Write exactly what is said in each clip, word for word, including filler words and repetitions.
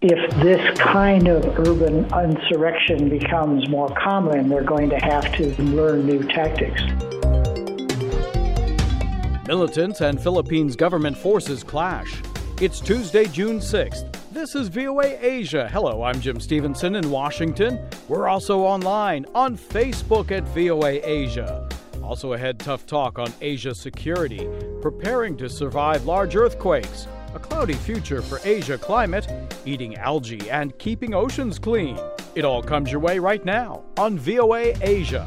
If this kind of urban insurrection becomes more common, they're going to have to learn new tactics. Militants and Philippines government forces clash. It's Tuesday, June sixth. This is V O A Asia. Hello, I'm Jim Stevenson in Washington. We're also online on Facebook at V O A Asia. Also ahead, tough talk on Asia security, preparing to survive large earthquakes, a cloudy future for Asia climate, eating algae, and keeping oceans clean. It all comes your way right now on V O A Asia.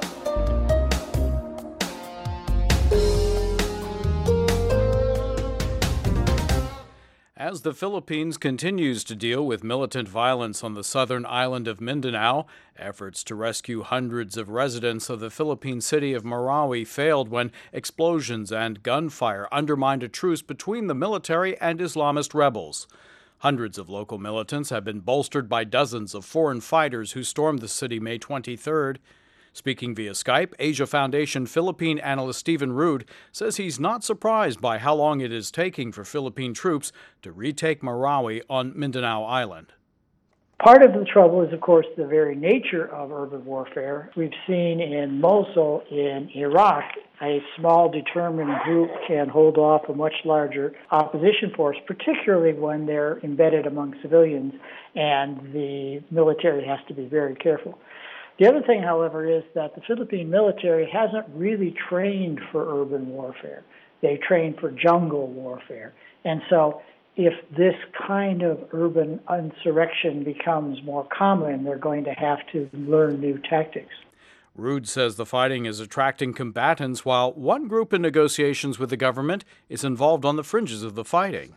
As the Philippines continues to deal with militant violence on the southern island of Mindanao, efforts to rescue hundreds of residents of the Philippine city of Marawi failed when explosions and gunfire undermined a truce between the military and Islamist rebels. Hundreds of local militants have been bolstered by dozens of foreign fighters who stormed the city May twenty-third. Speaking via Skype, Asia Foundation Philippine analyst Stephen Rood says he's not surprised by how long it is taking for Philippine troops to retake Marawi on Mindanao Island. Part of the trouble is, of course, the very nature of urban warfare. We've seen in Mosul in Iraq, a small determined group can hold off a much larger opposition force, particularly when they're embedded among civilians, and the military has to be very careful. The other thing, however, is that the Philippine military hasn't really trained for urban warfare. They trained for jungle warfare. And so if this kind of urban insurrection becomes more common, they're going to have to learn new tactics. Rood says the fighting is attracting combatants, while one group in negotiations with the government is involved on the fringes of the fighting.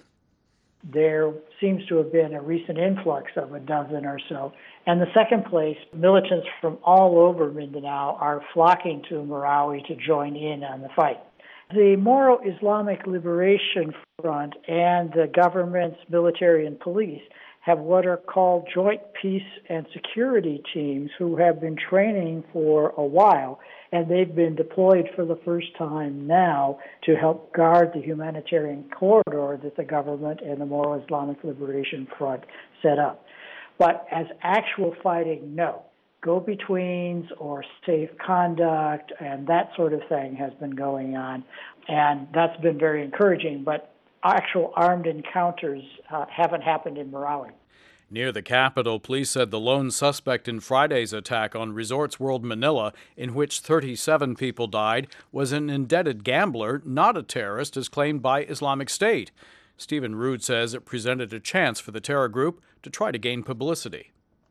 There seems to have been a recent influx of a dozen or so. And the second place, militants from all over Mindanao are flocking to Marawi to join in on the fight. The Moro Islamic Liberation Front and the government's military and police have what are called joint peace and security teams who have been training for a while, and they've been deployed for the first time now to help guard the humanitarian corridor that the government and the Moro Islamic Liberation Front set up. But as actual fighting, no. Go-betweens or safe conduct and that sort of thing has been going on, and that's been very encouraging, but actual armed encounters uh, haven't happened in Marawi. Near the capital, police said the lone suspect in Friday's attack on Resorts World Manila, in which thirty-seven people died, was an indebted gambler, not a terrorist as claimed by Islamic State. Stephen Rood says it presented a chance for the terror group to try to gain publicity.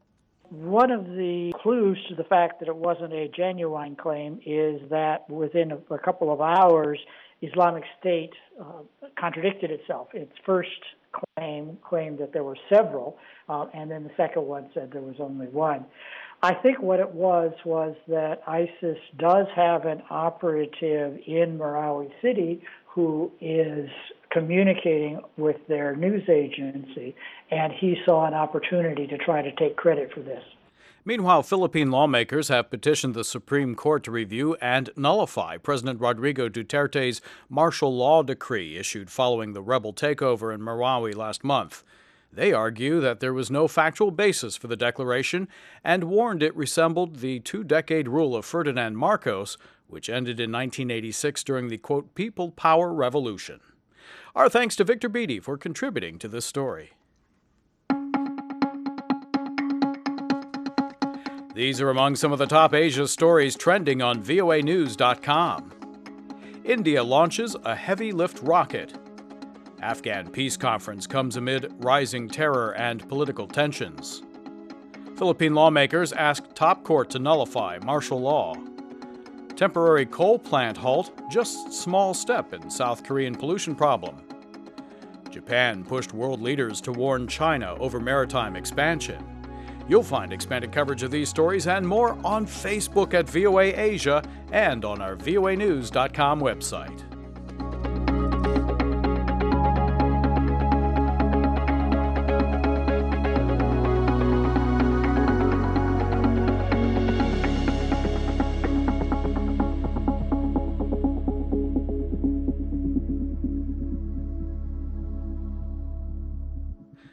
One of the clues to the fact that it wasn't a genuine claim is that within a, a couple of hours, Islamic State uh, contradicted itself. Its first claim claimed that there were several, uh, and then the second one said there was only one. I think what it was was that ISIS does have an operative in Marawi City who is communicating with their news agency, and he saw an opportunity to try to take credit for this. Meanwhile, Philippine lawmakers have petitioned the Supreme Court to review and nullify President Rodrigo Duterte's martial law decree issued following the rebel takeover in Marawi last month. They argue that there was no factual basis for the declaration and warned it resembled the two-decade rule of Ferdinand Marcos, which ended in nineteen eighty-six during the, quote, People Power Revolution. Our thanks to Victor Beattie for contributing to this story. These are among some of the top Asia stories trending on V O A news dot com. India launches a heavy-lift rocket. Afghan peace conference comes amid rising terror and political tensions. Philippine lawmakers ask top court to nullify martial law. Temporary coal plant halt, just small step in South Korean pollution problem. Japan pushed world leaders to warn China over maritime expansion. You'll find expanded coverage of these stories and more on Facebook at V O A Asia and on our V O A news dot com website.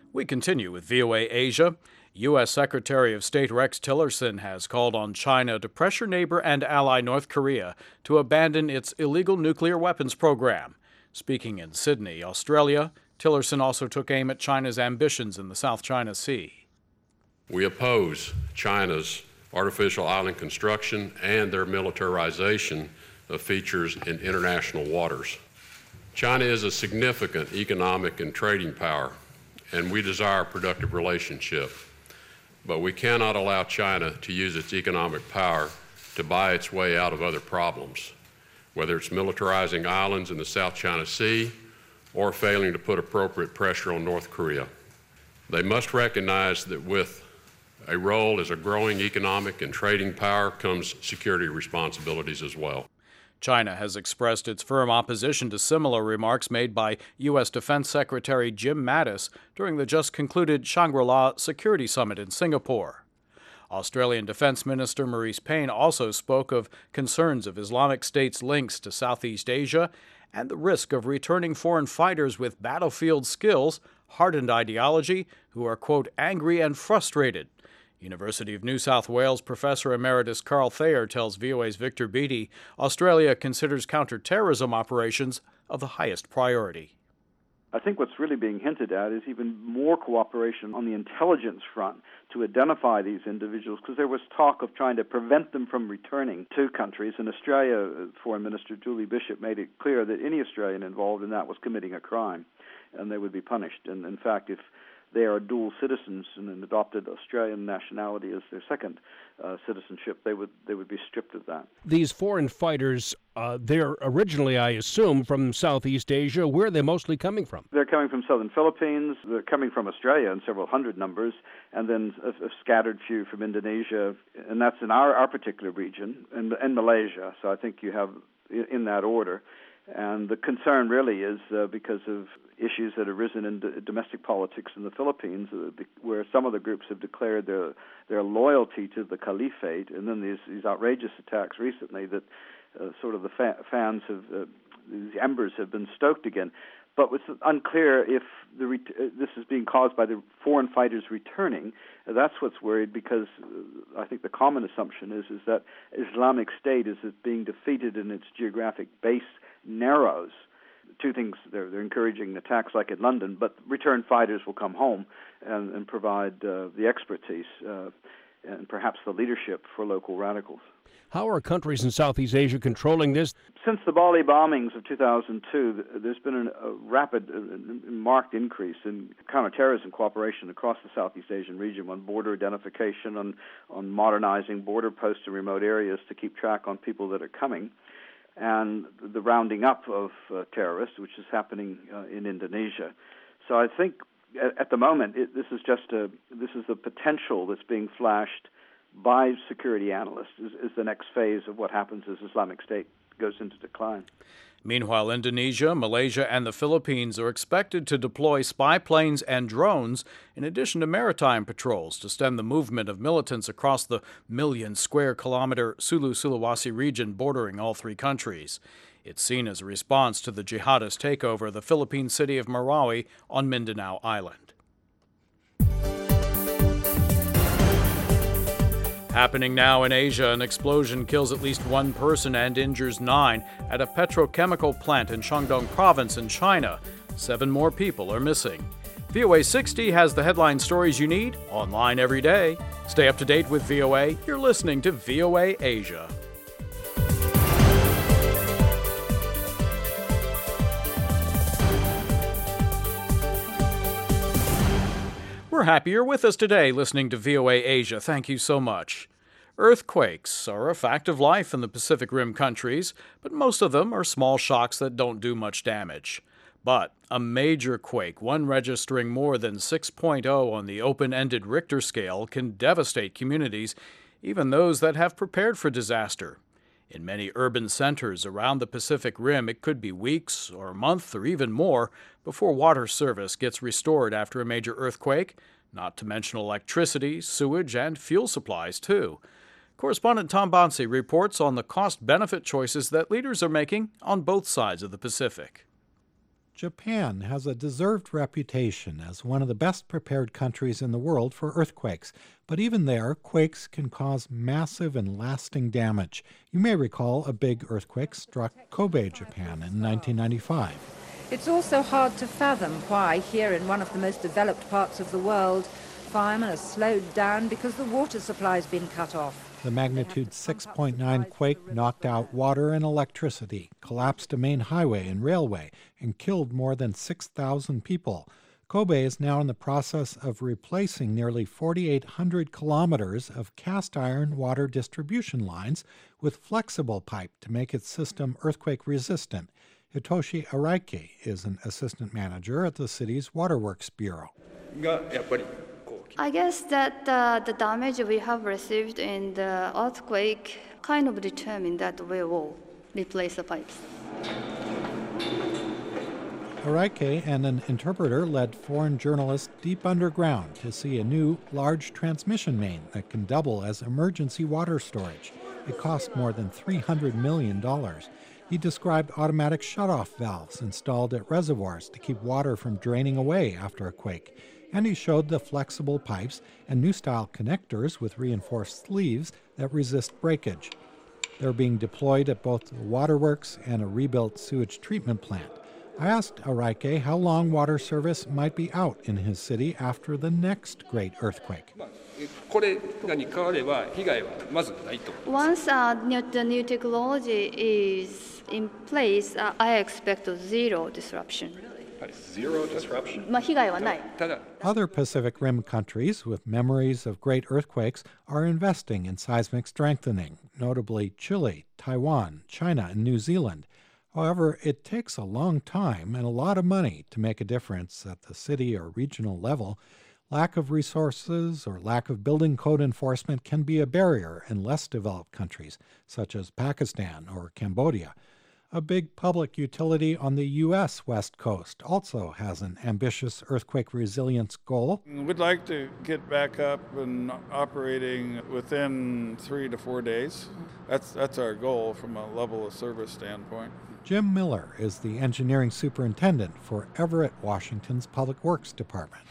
We continue with V O A Asia. U S. Secretary of State Rex Tillerson has called on China to pressure neighbor and ally North Korea to abandon its illegal nuclear weapons program. Speaking in Sydney, Australia, Tillerson also took aim at China's ambitions in the South China Sea. We oppose China's artificial island construction and their militarization of features in international waters. China is a significant economic and trading power, and we desire a productive relationship. But we cannot allow China to use its economic power to buy its way out of other problems, whether it's militarizing islands in the South China Sea or failing to put appropriate pressure on North Korea. They must recognize that with a role as a growing economic and trading power comes security responsibilities as well. China has expressed its firm opposition to similar remarks made by U S. Defense Secretary Jim Mattis during the just-concluded Shangri-La Security Summit in Singapore. Australian Defense Minister Marise Payne also spoke of concerns of Islamic State's links to Southeast Asia and the risk of returning foreign fighters with battlefield skills, hardened ideology, who are, quote, angry and frustrated. University of New South Wales Professor Emeritus Carl Thayer tells V O A's Victor Beattie Australia considers counterterrorism operations of the highest priority. I think what's really being hinted at is even more cooperation on the intelligence front to identify these individuals, because there was talk of trying to prevent them from returning to countries, and Australia, Foreign Minister Julie Bishop made it clear that any Australian involved in that was committing a crime, and they would be punished. And in fact, if they are dual citizens and an adopted Australian nationality as their second uh, citizenship, they would they would be stripped of that. These foreign fighters, uh, they're originally, I assume, from Southeast Asia. Where are they mostly coming from? They're coming from southern Philippines. They're coming from Australia in several hundred numbers, and then a, a scattered few from Indonesia, and that's in our, our particular region, and, and Malaysia. So I think you have in that order. And the concern really is uh, because of issues that have arisen in d- domestic politics in the Philippines, uh, the, where some of the groups have declared their their loyalty to the caliphate, and then these, these outrageous attacks recently that uh, sort of the fa- fans have, uh, these embers have been stoked again. But it's unclear if the ret- uh, this is being caused by the foreign fighters returning. Uh, that's what's worried, because uh, I think the common assumption is is that Islamic State is being defeated and its geographic base narrows. Two things, they're, they're encouraging attacks like in London, but return fighters will come home and, and provide uh, the expertise uh, and perhaps the leadership for local radicals. How are countries in Southeast Asia controlling this? Since the Bali bombings of two thousand two, there's been an, a rapid, uh, marked increase in counterterrorism cooperation across the Southeast Asian region on border identification, on, on modernizing border posts in remote areas to keep track on people that are coming, and the rounding up of uh, terrorists, which is happening uh, in Indonesia. So I think at, at the moment, it, this is just a this is the potential that's being flashed by security analysts is, is the next phase of what happens as Islamic State goes into decline. Meanwhile, Indonesia, Malaysia, and the Philippines are expected to deploy spy planes and drones in addition to maritime patrols to stem the movement of militants across the million square kilometer Sulu-Sulawesi region bordering all three countries. It's seen as a response to the jihadist takeover of the Philippine city of Marawi on Mindanao Island. Happening now in Asia, an explosion kills at least one person and injures nine at a petrochemical plant in Shandong province in China. Seven more people are missing. V O A sixty has the headline stories you need online every day. Stay up to date with V O A. You're listening to V O A Asia. We're happy you're with us today listening to V O A Asia. Thank you so much. Earthquakes are a fact of life in the Pacific Rim countries, but most of them are small shocks that don't do much damage. But a major quake, one registering more than six point oh on the open-ended Richter scale, can devastate communities, even those that have prepared for disaster. In many urban centers around the Pacific Rim, it could be weeks or a month or even more before water service gets restored after a major earthquake, not to mention electricity, sewage, and fuel supplies, too. Correspondent Tom Bonsi reports on the cost-benefit choices that leaders are making on both sides of the Pacific. Japan has a deserved reputation as one of the best prepared countries in the world for earthquakes. But even there, quakes can cause massive and lasting damage. You may recall a big earthquake struck Kobe, Japan in nineteen ninety-five. It's also hard to fathom why, here in one of the most developed parts of the world, firemen are slowed down because the water supply's been cut off. The magnitude six point nine quake knocked out water and electricity, collapsed a main highway and railway, and killed more than six thousand people. Kobe is now in the process of replacing nearly forty-eight hundred kilometers of cast iron water distribution lines with flexible pipe to make its system earthquake resistant. Hitoshi Araike is an assistant manager at the city's Waterworks Bureau. I guess that uh, the damage we have received in the earthquake kind of determined that we will replace the pipes. Araike and an interpreter led foreign journalists deep underground to see a new, large transmission main that can double as emergency water storage. It cost more than three hundred million dollars. He described automatic shutoff valves installed at reservoirs to keep water from draining away after a quake. And he showed the flexible pipes and new-style connectors with reinforced sleeves that resist breakage. They're being deployed at both the waterworks and a rebuilt sewage treatment plant. I asked Araike how long water service might be out in his city after the next great earthquake. Once uh, new, the new technology is in place, uh, I expect zero disruption. Zero disruption. Other Pacific Rim countries with memories of great earthquakes are investing in seismic strengthening, notably Chile, Taiwan, China, and New Zealand. However, it takes a long time and a lot of money to make a difference at the city or regional level. Lack of resources or lack of building code enforcement can be a barrier in less developed countries, such as Pakistan or Cambodia. A big public utility on the U S West Coast also has an ambitious earthquake resilience goal. We'd like to get back up and operating within three to four days. That's, that's our goal from a level of service standpoint. Jim Miller is the engineering superintendent for Everett, Washington's Public Works Department.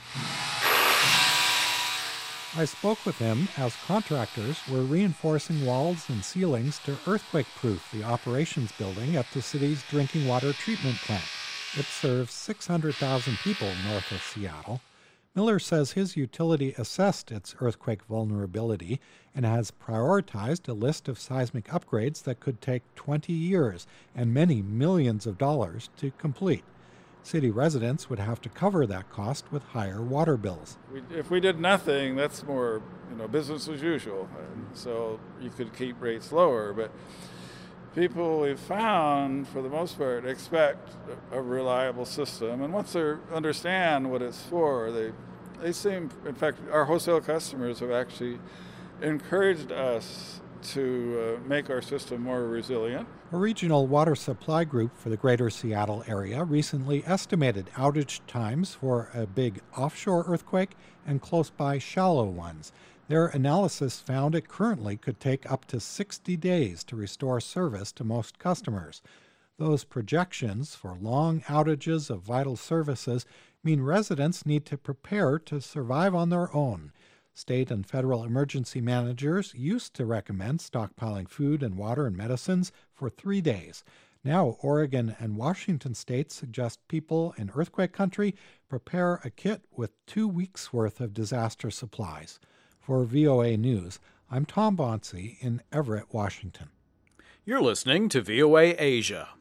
I spoke with him as contractors were reinforcing walls and ceilings to earthquake-proof the operations building at the city's drinking water treatment plant. It serves six hundred thousand people north of Seattle. Miller says his utility assessed its earthquake vulnerability and has prioritized a list of seismic upgrades that could take twenty years and many millions of dollars to complete. City residents would have to cover that cost with higher water bills. We, if we did nothing, that's more, you know, business as usual. And so you could keep rates lower, but people we've found, for the most part, expect a reliable system. And once they understand what it's for, they they seem, in fact, our wholesale customers have actually encouraged us to uh, make our system more resilient. A regional water supply group for the greater Seattle area recently estimated outage times for a big offshore earthquake and close-by shallow ones. Their analysis found it currently could take up to sixty days to restore service to most customers. Those projections for long outages of vital services mean residents need to prepare to survive on their own. State and federal emergency managers used to recommend stockpiling food and water and medicines for three days. Now, Oregon and Washington states suggest people in earthquake country prepare a kit with two weeks' worth of disaster supplies. For V O A News, I'm Tom Bonsi in Everett, Washington. You're listening to V O A Asia.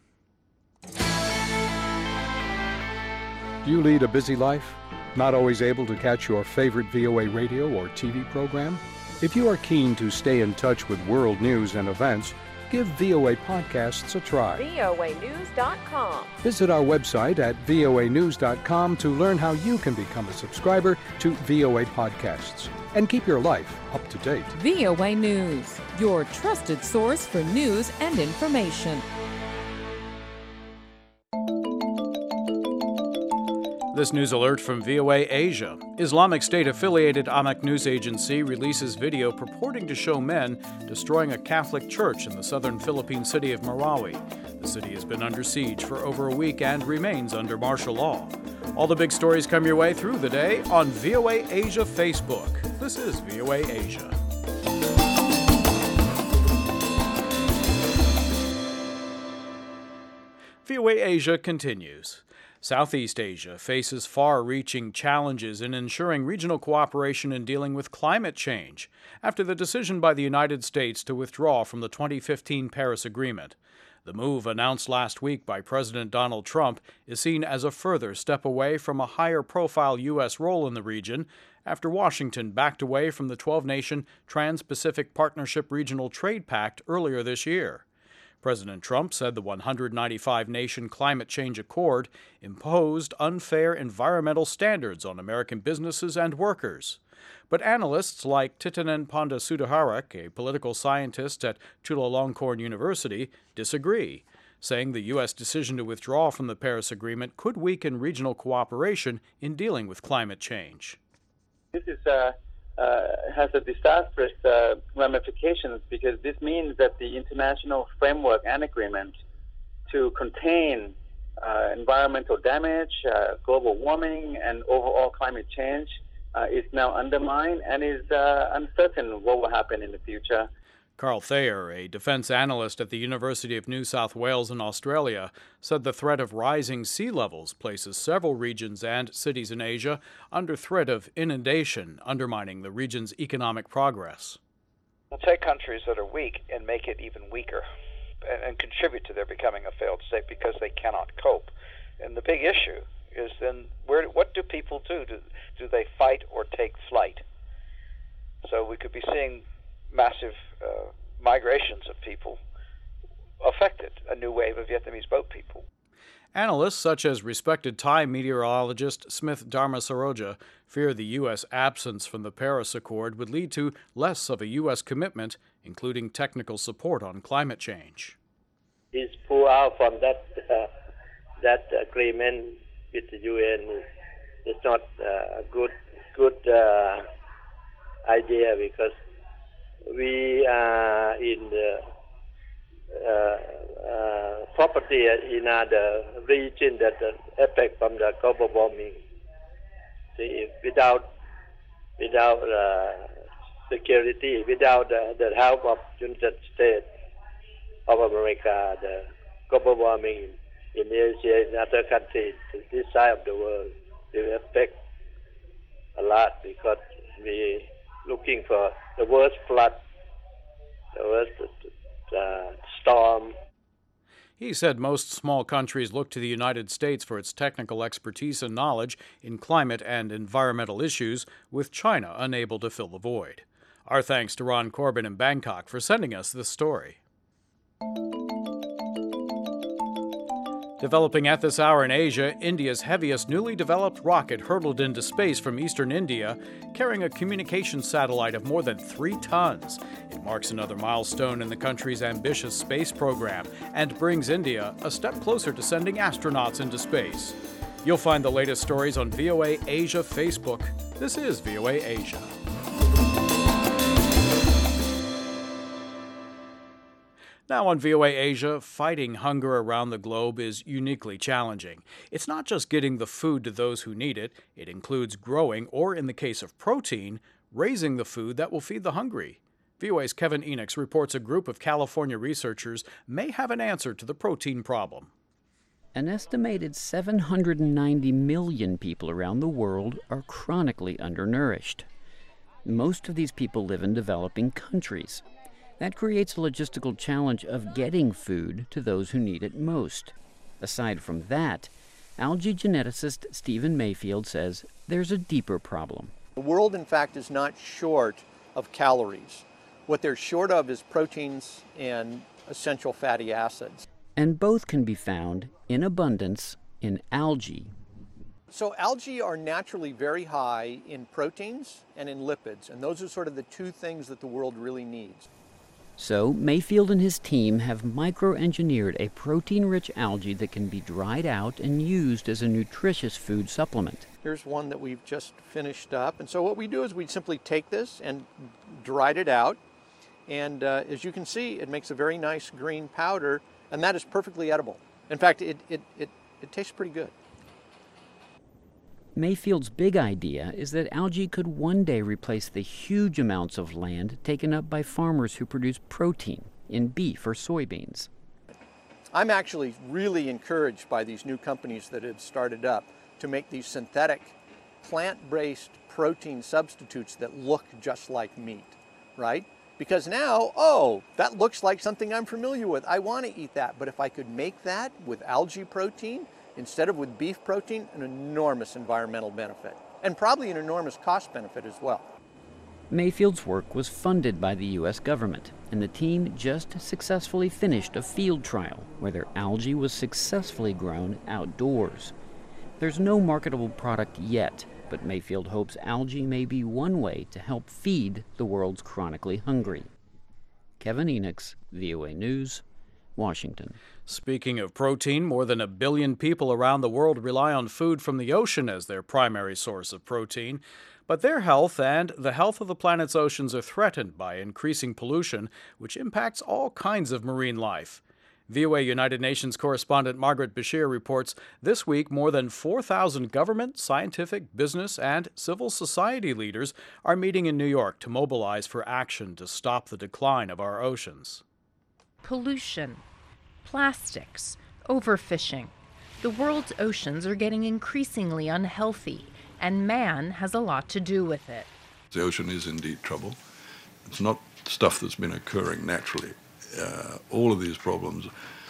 Do you lead a busy life? Not always able to catch your favorite V O A radio or T V program? If you are keen to stay in touch with world news and events, give V O A Podcasts a try. V O A news dot com. Visit our website at V O A news dot com to learn how you can become a subscriber to V O A Podcasts and keep your life up to date. V O A News, your trusted source for news and information. This news alert from V O A Asia. Islamic State-affiliated Amaq News Agency releases video purporting to show men destroying a Catholic church in the southern Philippine city of Marawi. The city has been under siege for over a week and remains under martial law. All the big stories come your way through the day on V O A Asia Facebook. This is V O A Asia. V O A Asia continues. Southeast Asia faces far-reaching challenges in ensuring regional cooperation in dealing with climate change after the decision by the United States to withdraw from the twenty fifteen Paris Agreement. The move, announced last week by President Donald Trump, is seen as a further step away from a higher-profile U S role in the region after Washington backed away from the twelve-nation Trans-Pacific Partnership Regional Trade Pact earlier this year. President Trump said the one hundred ninety-five nation Climate Change Accord imposed unfair environmental standards on American businesses and workers. But analysts like Titanen Pondasudharak, a political scientist at Chulalongkorn University, disagree, saying the U S decision to withdraw from the Paris Agreement could weaken regional cooperation in dealing with climate change. This is uh... Uh, has a disastrous uh, ramifications because this means that the international framework and agreement to contain uh, environmental damage, uh, global warming, and overall climate change uh, is now undermined and is uh, uncertain what will happen in the future. Carl Thayer, a defense analyst at the University of New South Wales in Australia, said the threat of rising sea levels places several regions and cities in Asia under threat of inundation, undermining the region's economic progress. We'll take countries that are weak and make it even weaker and, and contribute to their becoming a failed state because they cannot cope. And the big issue is then where, what do people do? do? Do they fight or take flight? So we could be seeing massive uh, migrations of people affected, a new wave of Vietnamese boat people. Analysts such as respected Thai meteorologist Smith Dharmasaroja fear the U S absence from the Paris Accord would lead to less of a U S commitment, including technical support on climate change. He's pulled out from that uh, that agreement with the U N. It's not uh, a good good uh, idea because we are in the uh, uh, property in other region that uh, affect from the global warming. See, without without uh, security, without uh, the help of United States of America, the global warming in, in Asia and other countries, this side of the world, will affect a lot because we looking for the worst flood, the worst uh, storm. He said most small countries look to the United States for its technical expertise and knowledge in climate and environmental issues, with China unable to fill the void. Our thanks to Ron Corbin in Bangkok for sending us this story. Developing at this hour in Asia, India's heaviest newly developed rocket hurtled into space from eastern India, carrying a communications satellite of more than three tons. It marks another milestone in the country's ambitious space program and brings India a step closer to sending astronauts into space. You'll find the latest stories on V O A Asia Facebook. This is V O A Asia. Now on V O A Asia, fighting hunger around the globe is uniquely challenging. It's not just getting the food to those who need it, it includes growing, or in the case of protein, raising the food that will feed the hungry. V O A's Kevin Enochs reports a group of California researchers may have an answer to the protein problem. An estimated seven hundred ninety million people around the world are chronically undernourished. Most of these people live in developing countries. That creates a logistical challenge of getting food to those who need it most. Aside from that, algae geneticist Stephen Mayfield says there's a deeper problem. The world, in fact, is not short of calories. What they're short of is proteins and essential fatty acids. And both can be found in abundance in algae. So algae are naturally very high in proteins and in lipids, and those are sort of the two things that the world really needs. So Mayfield and his team have microengineered a protein-rich algae that can be dried out and used as a nutritious food supplement. Here's one that we've just finished up. And so what we do is we simply take this and dried it out. And uh, as you can see, it makes a very nice green powder, and that is perfectly edible. In fact, it, it, it, it tastes pretty good. Mayfield's big idea is that algae could one day replace the huge amounts of land taken up by farmers who produce protein in beef or soybeans. I'm actually really encouraged by these new companies that have started up to make these synthetic plant-based protein substitutes that look just like meat, right? Because now, oh, that looks like something I'm familiar with. I want to eat that. But if I could make that with algae protein instead of with beef protein, an enormous environmental benefit, and probably an enormous cost benefit as well. Mayfield's work was funded by the U S government, and the team just successfully finished a field trial where their algae was successfully grown outdoors. There's no marketable product yet, but Mayfield hopes algae may be one way to help feed the world's chronically hungry. Kevin Enochs, V O A News, Washington. Speaking of protein, more than a billion people around the world rely on food from the ocean as their primary source of protein. But their health and the health of the planet's oceans are threatened by increasing pollution, which impacts all kinds of marine life. V O A United Nations correspondent Margaret Bashir reports this week more than four thousand government, scientific, business, and civil society leaders are meeting in New York to mobilize for action to stop the decline of our oceans. Pollution, plastics, overfishing. The world's oceans are getting increasingly unhealthy, and man has a lot to do with it. The ocean is indeed trouble. It's not stuff that's been occurring naturally. Uh, all of these problems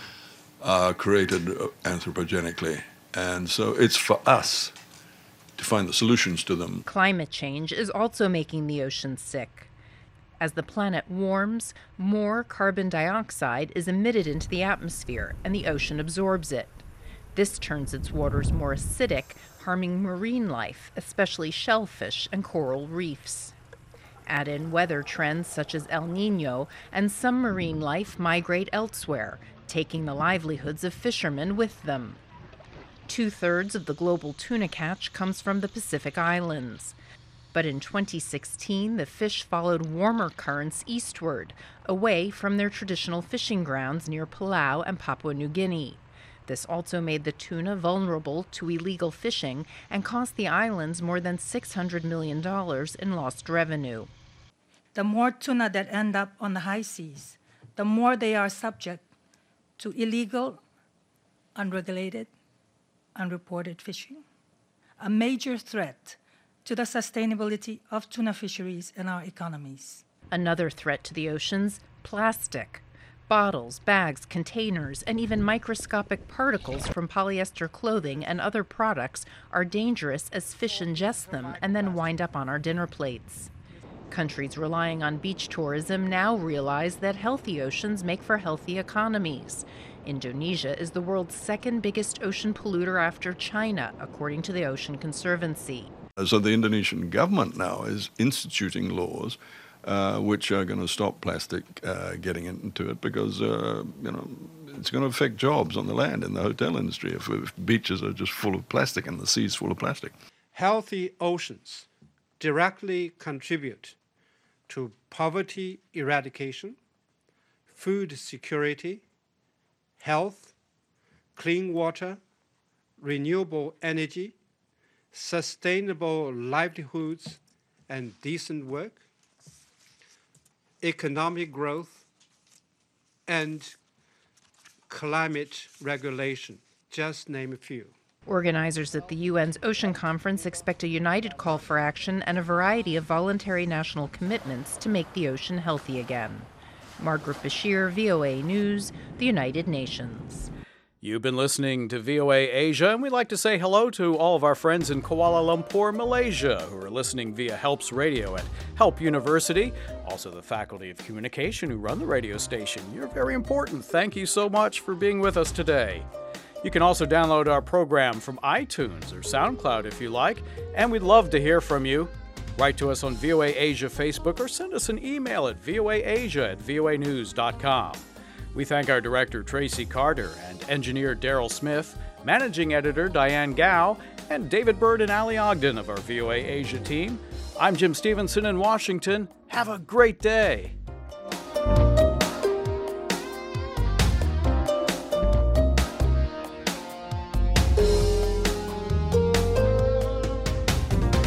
are created anthropogenically, and so it's for us to find the solutions to them. Climate change is also making the ocean sick. As the planet warms, more carbon dioxide is emitted into the atmosphere, and the ocean absorbs it. This turns its waters more acidic, harming marine life, especially shellfish and coral reefs. Add in weather trends such as El Niño, and some marine life migrate elsewhere, taking the livelihoods of fishermen with them. Two-thirds of the global tuna catch comes from the Pacific Islands. But in twenty sixteen, the fish followed warmer currents eastward, away from their traditional fishing grounds near Palau and Papua New Guinea. This also made the tuna vulnerable to illegal fishing and cost the islands more than six hundred million dollars in lost revenue. The more tuna that end up on the high seas, the more they are subject to illegal, unregulated, unreported fishing. A major threat to the sustainability of tuna fisheries and our economies. Another threat to the oceans, plastic. Bottles, bags, containers, and even microscopic particles from polyester clothing and other products are dangerous as fish ingest them and then wind up on our dinner plates. Countries relying on beach tourism now realize that healthy oceans make for healthy economies. Indonesia is the world's second biggest ocean polluter after China, according to the Ocean Conservancy. So the Indonesian government now is instituting laws uh, which are going to stop plastic uh, getting into it because, uh, you know, it's going to affect jobs on the land in the hotel industry if, if beaches are just full of plastic and the seas full of plastic. Healthy oceans directly contribute to poverty eradication, food security, health, clean water, renewable energy, sustainable livelihoods and decent work, economic growth, and climate regulation, just name a few. Organizers at the U N's Ocean Conference expect a united call for action and a variety of voluntary national commitments to make the ocean healthy again. Margaret Bashir, V O A News, the United Nations. You've been listening to V O A Asia, and we'd like to say hello to all of our friends in Kuala Lumpur, Malaysia, who are listening via Helps Radio at Help University. Also the Faculty of Communication who run the radio station. You're very important. Thank you so much for being with us today. You can also download our program from iTunes or SoundCloud if you like, and we'd love to hear from you. Write to us on V O A Asia Facebook or send us an email at voaasia at voa news dot com. We thank our director, Tracy Carter, and engineer Daryl Smith, managing editor Diane Gao, and David Bird and Ali Ogden of our V O A Asia team. I'm Jim Stevenson in Washington. Have a great day.